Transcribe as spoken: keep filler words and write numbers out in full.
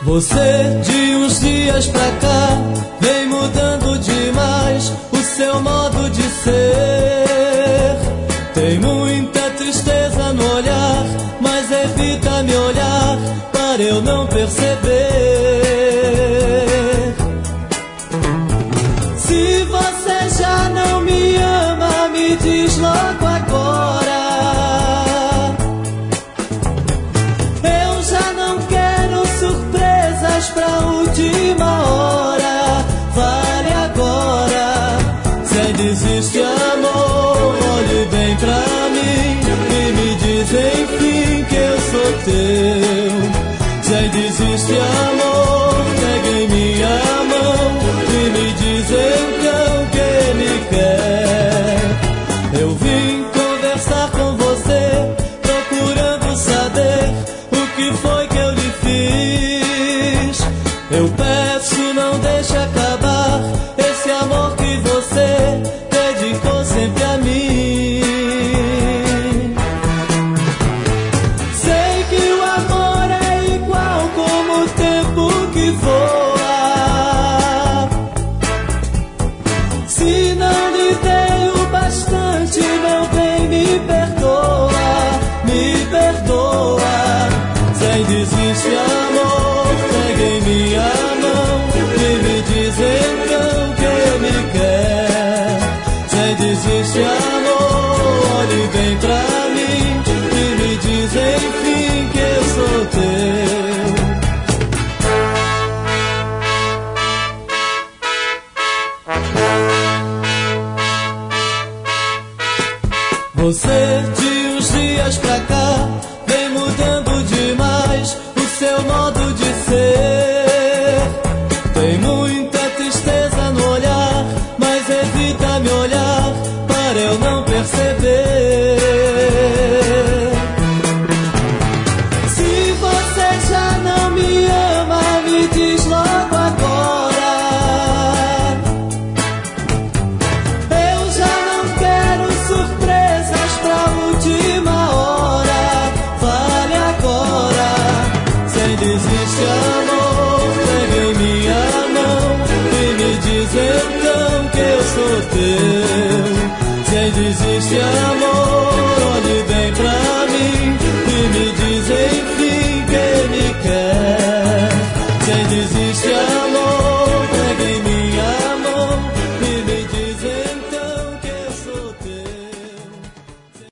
Você de uns dias pra cá vem mudando demais o seu modo de ser. Tem muita tristeza no olhar, mas evita me olhar para eu não perceber. Se você já não me ama, me diz logo agora. Eu já não quero surpresas pra última hora. Vale agora. Se desiste, amor, olhe bem pra mim e me diz enfim que eu sou teu. Se desiste, amor, pegue minha mão e me diz então que me quer. Eu vim conversar com você, procurando saber o que foi que eu lhe fiz. Eu peço, não deixe acabar esse amor que você dedicou sempre a mim. Sei que o amor é igual como o tempo que voa. Se não lhe dei o bastante, meu bem, me perdoa, me perdoa. Sem desiste, amor, pegue em minha mão e me diz então que me quer. Sem desiste, amor, olhe bem pra mim e me diz enfim que eu sou teu. Você de uns dias pra cá vem mudando demais o seu modo de ser. Tem muita tristeza no olhar, mas evita me olhar para eu não perceber. Se você já não me ama, me diz logo agora. Eu já não quero surpresas pra última hora. Vale agora. Sem desiste, amor, pegue em minha mão e me diz então que eu sou teu. Sem desiste, amor.